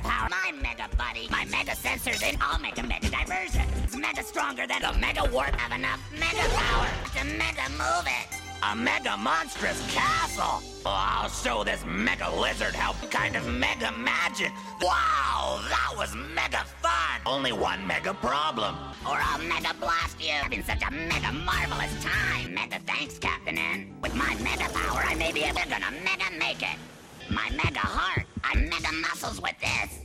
power. My mega buddy. My mega sensors in. I'll make a mega diversion. It's mega stronger than the mega warp. Have enough mega power to mega move it. A mega monstrous castle. Oh, I'll show this mega lizard how kind of mega magic. Wow, that was mega fun. Only one mega problem. Or I'll mega blast you. Having such a mega marvelous time. Mega thanks, Captain N. With my mega power, I may be ever gonna mega make it. My mega heart. I mega muscles with this.